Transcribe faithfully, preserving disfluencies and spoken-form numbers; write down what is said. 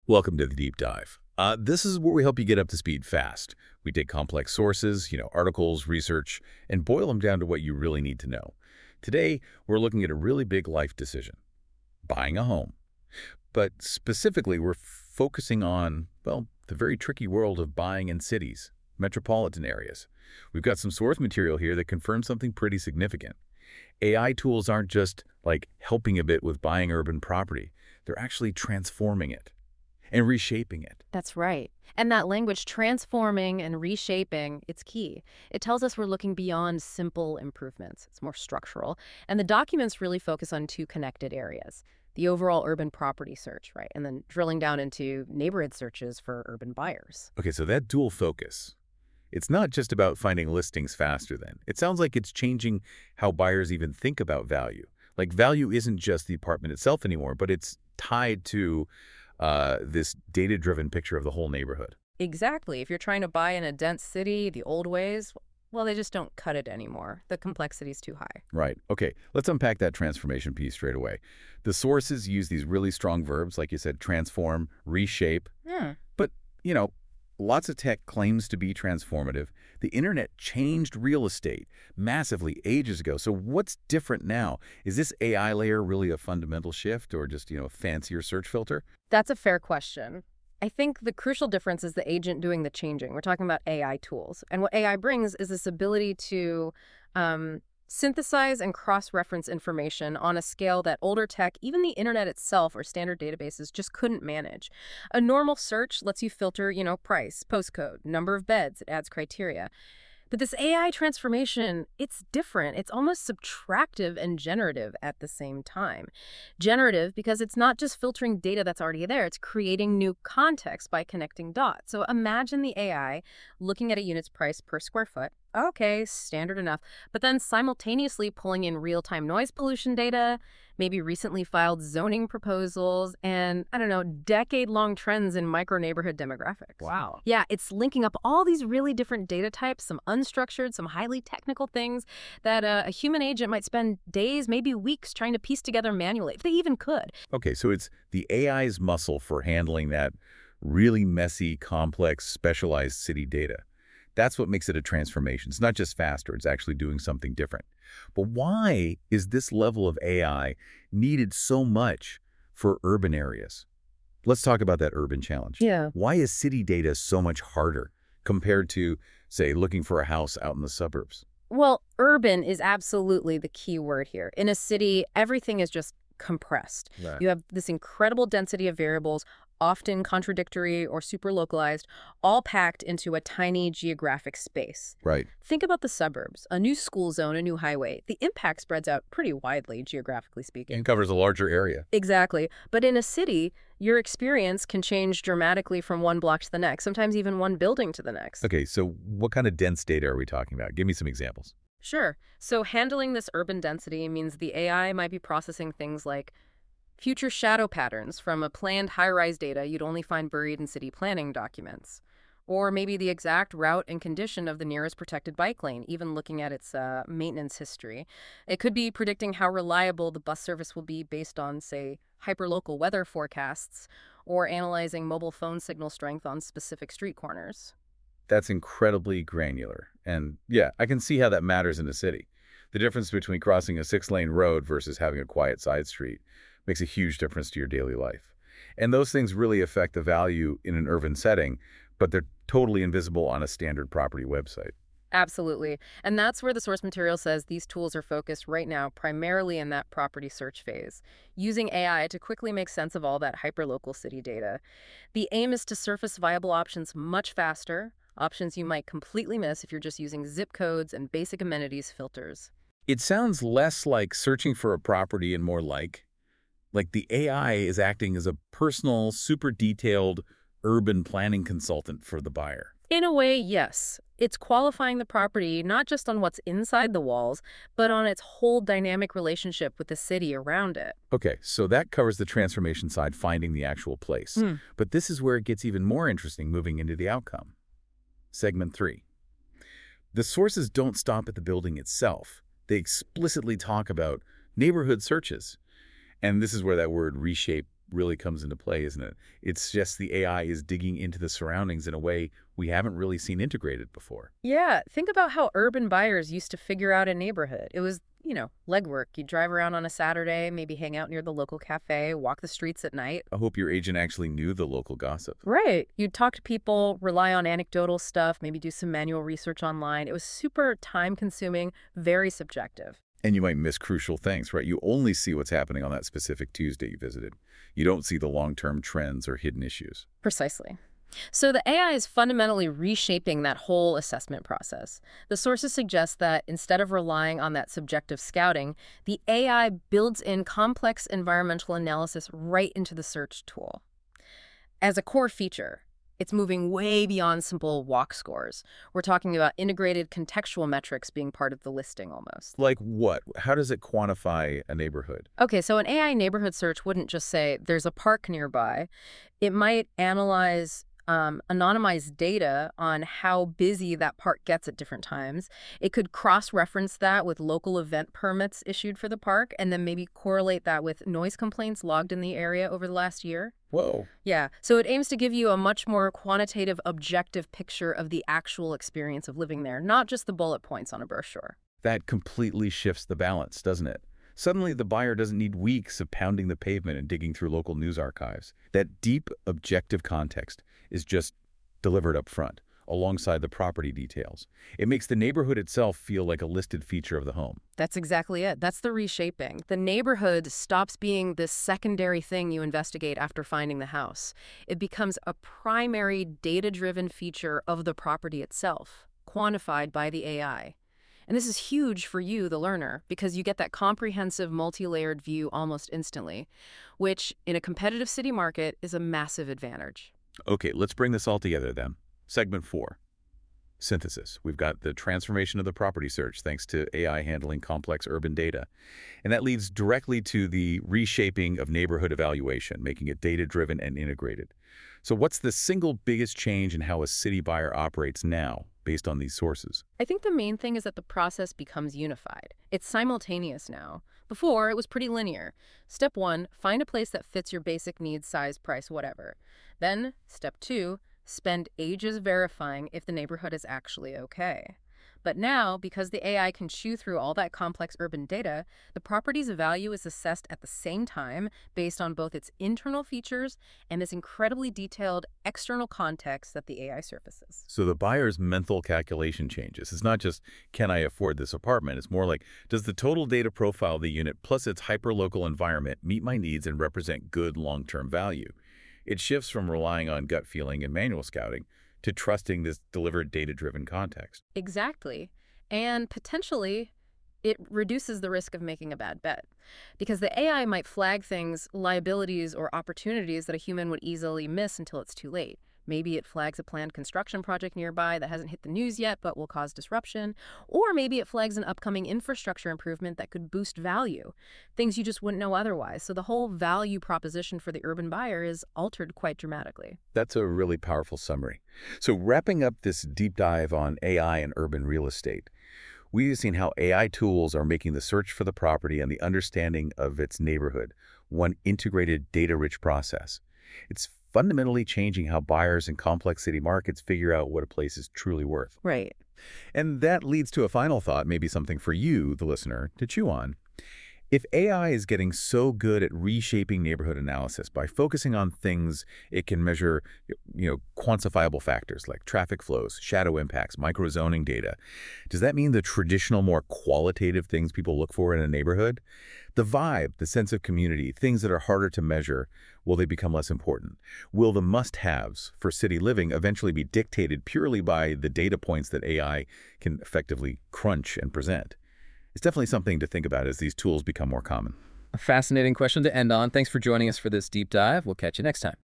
Welcome to the Deep Dive. Uh, this is where we help you get up to speed fast. We take complex sources, you know, articles, research, and boil them down to what you really need to know. Today, we're looking at a really big life decision, buying a home. But specifically, we're focusing on, well, the very tricky world of buying in cities, metropolitan areas. We've got some source material here that confirms something pretty significant. A I tools aren't just, like, helping a bit with buying urban property. They're actually transforming it and reshaping it. That's right. And that language, transforming and reshaping, it's key. It tells us we're looking beyond simple improvements. It's more structural. And the documents really focus on two connected areas: the overall urban property search, right? And then drilling down into neighborhood searches for urban buyers. Okay, so that dual focus, it's not just about finding listings faster then. It sounds like it's changing how buyers even think about value. Like, value isn't just the apartment itself anymore, but it's tied to uh, this data-driven picture of the whole neighborhood. Exactly. If you're trying to buy in a dense city the old ways, well, they just don't cut it anymore. The complexity's too high. Right. Okay, let's unpack that transformation piece straight away. The sources use these really strong verbs, like you said, transform, reshape. Hmm. But, you know, lots of tech claims to be transformative. The internet changed real estate massively ages ago. So what's different now? Is this A I layer really a fundamental shift, or just, you know, a fancier search filter? That's a fair question. I think the crucial difference is the agent doing the changing. We're talking about A I tools. And what A I brings is this ability to um, synthesize and cross-reference information on a scale that older tech, even the internet itself or standard databases, just couldn't manage. A normal search lets you filter, you know, price, postcode, number of beds. It adds criteria. But this A I transformation, it's different. It's almost subtractive and generative at the same time. Generative because it's not just filtering data that's already there, it's creating new context by connecting dots. So imagine the A I looking at a unit's price per square foot. Okay, standard enough. But then simultaneously pulling in real-time noise pollution data, maybe recently filed zoning proposals, and, I don't know, decade-long trends in micro-neighborhood demographics. Wow. Yeah, it's linking up all these really different data types, some unstructured, some highly technical things that uh, a human agent might spend days, maybe weeks, trying to piece together manually, if they even could. Okay, so it's the A I's muscle for handling that really messy, complex, specialized city data. That's what makes it a transformation. It's not just faster, it's actually doing something different. But why is this level of A I needed so much for urban areas? Let's talk about that urban challenge. Yeah. Why is city data so much harder compared to, say, looking for a house out in the suburbs? Well, urban is absolutely the key word here. In a city, everything is just compressed. Right. You have this incredible density of variables, often contradictory or super localized, all packed into a tiny geographic space. Right. Think about the suburbs, a new school zone, a new highway. The impact spreads out pretty widely, geographically speaking. And covers a larger area. Exactly. But in a city, your experience can change dramatically from one block to the next, sometimes even one building to the next. Okay, so what kind of dense data are we talking about? Give me some examples. Sure. So handling this urban density means the A I might be processing things like future shadow patterns from a planned high-rise data you'd only find buried in city planning documents. Or maybe the exact route and condition of the nearest protected bike lane, even looking at its uh, maintenance history. It could be predicting how reliable the bus service will be based on, say, hyperlocal weather forecasts, or analyzing mobile phone signal strength on specific street corners. That's incredibly granular. And yeah, I can see how that matters in a city. The difference between crossing a six-lane road versus having a quiet side street makes a huge difference to your daily life. And those things really affect the value in an urban setting, but they're totally invisible on a standard property website. Absolutely. And that's where the source material says these tools are focused right now primarily in that property search phase, using A I to quickly make sense of all that hyperlocal city data. The aim is to surface viable options much faster, options you might completely miss if you're just using zip codes and basic amenities filters. It sounds less like searching for a property and more like, like the A I is acting as a personal, super detailed urban planning consultant for the buyer. In a way, yes. It's qualifying the property not just on what's inside the walls, but on its whole dynamic relationship with the city around it. Okay, so that covers the transformation side, finding the actual place. Hmm. But this is where it gets even more interesting moving into the outcome. Segment three. The sources don't stop at the building itself. They explicitly talk about neighborhood searches. And this is where that word reshape really comes into play, isn't it? It's just the A I is digging into the surroundings in a way we haven't really seen integrated before. Yeah, think about how urban buyers used to figure out a neighborhood. It was, you know, legwork. You'd drive around on a Saturday, maybe hang out near the local cafe, walk the streets at night. I hope your agent actually knew the local gossip. Right. You'd talk to people, rely on anecdotal stuff, maybe do some manual research online. It was super time-consuming, very subjective. And you might miss crucial things, right? You only see what's happening on that specific Tuesday you visited. You don't see the long-term trends or hidden issues. Precisely. So the A I is fundamentally reshaping that whole assessment process. The sources suggest that instead of relying on that subjective scouting, the A I builds in complex environmental analysis right into the search tool. As a core feature, it's moving way beyond simple walk scores. We're talking about integrated contextual metrics being part of the listing almost. Like what? How does it quantify a neighborhood? Okay, so an A I neighborhood search wouldn't just say there's a park nearby. It might analyze um, anonymized data on how busy that park gets at different times. It could cross-reference that with local event permits issued for the park, and then maybe correlate that with noise complaints logged in the area over the last year. Whoa. Yeah, so it aims to give you a much more quantitative, objective picture of the actual experience of living there, not just the bullet points on a brochure. That completely shifts the balance, doesn't it? Suddenly, the buyer doesn't need weeks of pounding the pavement and digging through local news archives. That deep, objective context is just delivered up front, alongside the property details. It makes the neighborhood itself feel like a listed feature of the home. That's exactly it. That's the reshaping. The neighborhood stops being this secondary thing you investigate after finding the house. It becomes a primary data-driven feature of the property itself, quantified by the A I. And this is huge for you, the learner, because you get that comprehensive, multi-layered view almost instantly, which, in a competitive city market, is a massive advantage. Okay, let's bring this all together then. Segment four, synthesis. We've got the transformation of the property search thanks to A I handling complex urban data. And that leads directly to the reshaping of neighborhood evaluation, making it data-driven and integrated. So what's the single biggest change in how a city buyer operates now, based on these sources? I think the main thing is that the process becomes unified. It's simultaneous now. Before, it was pretty linear. Step one, find a place that fits your basic needs, size, price, whatever. Then, step two, spend ages verifying if the neighborhood is actually okay. But now, because the A I can chew through all that complex urban data, the property's value is assessed at the same time based on both its internal features and this incredibly detailed external context that the A I surfaces. So the buyer's mental calculation changes. It's not just, can I afford this apartment? It's more like, does the total data profile of the unit plus its hyperlocal environment meet my needs and represent good long-term value? It shifts from relying on gut feeling and manual scouting to trusting this delivered data-driven context. Exactly. And potentially, it reduces the risk of making a bad bet. Because the A I might flag things, liabilities, or opportunities that a human would easily miss until it's too late. Maybe it flags a planned construction project nearby that hasn't hit the news yet but will cause disruption. Or maybe it flags an upcoming infrastructure improvement that could boost value, things you just wouldn't know otherwise. So the whole value proposition for the urban buyer is altered quite dramatically. That's a really powerful summary. So wrapping up this deep dive on A I and urban real estate, we've seen how A I tools are making the search for the property and the understanding of its neighborhood one integrated, data-rich process. It's fundamentally changing how buyers in complex city markets figure out what a place is truly worth. Right. And that leads to a final thought, maybe something for you, the listener, to chew on. If A I is getting so good at reshaping neighborhood analysis by focusing on things it can measure, you know, quantifiable factors like traffic flows, shadow impacts, microzoning data, does that mean the traditional, more qualitative things people look for in a neighborhood? The vibe, the sense of community, things that are harder to measure, will they become less important? Will the must-haves for city living eventually be dictated purely by the data points that A I can effectively crunch and present? It's definitely something to think about as these tools become more common. A fascinating question to end on. Thanks for joining us for this deep dive. We'll catch you next time.